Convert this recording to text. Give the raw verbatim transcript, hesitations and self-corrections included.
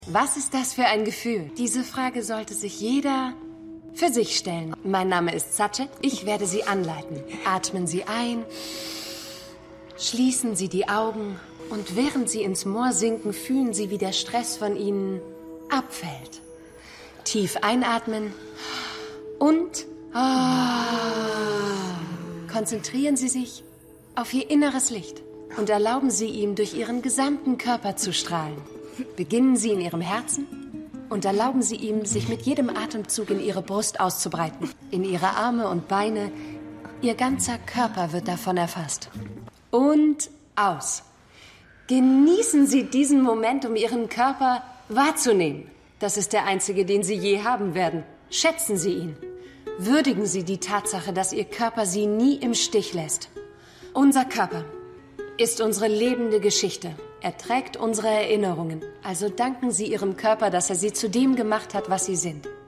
Was ist das für ein Gefühl? Diese Frage sollte sich jeder für sich stellen. Mein Name ist Sachet. Ich werde Sie anleiten. Atmen Sie ein, schließen Sie die Augen und während Sie ins Moor sinken, fühlen Sie, wie der Stress von Ihnen abfällt. Tief einatmen und ah, konzentrieren Sie sich auf Ihr inneres Licht und erlauben Sie ihm, durch Ihren gesamten Körper zu strahlen. Beginnen Sie in Ihrem Herzen und erlauben Sie ihm, sich mit jedem Atemzug in Ihre Brust auszubreiten, in Ihre Arme und Beine. Ihr ganzer Körper wird davon erfasst. Und aus. Genießen Sie diesen Moment, um Ihren Körper wahrzunehmen. Das ist der einzige, den Sie je haben werden. Schätzen Sie ihn. Würdigen Sie die Tatsache, dass Ihr Körper Sie nie im Stich lässt. Unser Körper ist unsere lebende Geschichte. Er trägt unsere Erinnerungen. Also danken Sie Ihrem Körper, dass er Sie zu dem gemacht hat, was Sie sind.